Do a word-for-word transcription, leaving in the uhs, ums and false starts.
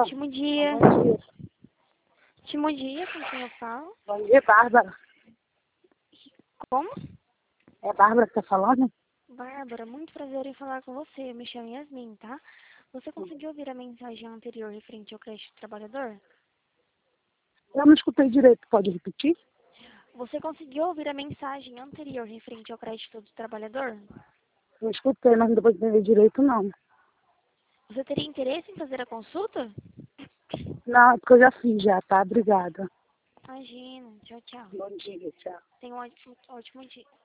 Ótimo dia. Bom dia. Ótimo dia, com quem eu falo? Bom dia, Bárbara. Como? É a Bárbara que tá falando? Bárbara, muito prazer em falar com você. Eu me chamo Yasmin, tá? Você conseguiu ouvir a mensagem anterior referente ao crédito do trabalhador? Eu não escutei direito, pode repetir? Você conseguiu ouvir a mensagem anterior referente ao crédito do trabalhador? Eu escutei, mas não deu pra entender direito, não. Você teria interesse em fazer a consulta? Não, é porque eu já fiz já, tá? Obrigada. Imagina. Tchau, tchau. Bom dia, tchau. Tenha um ótimo, ótimo dia.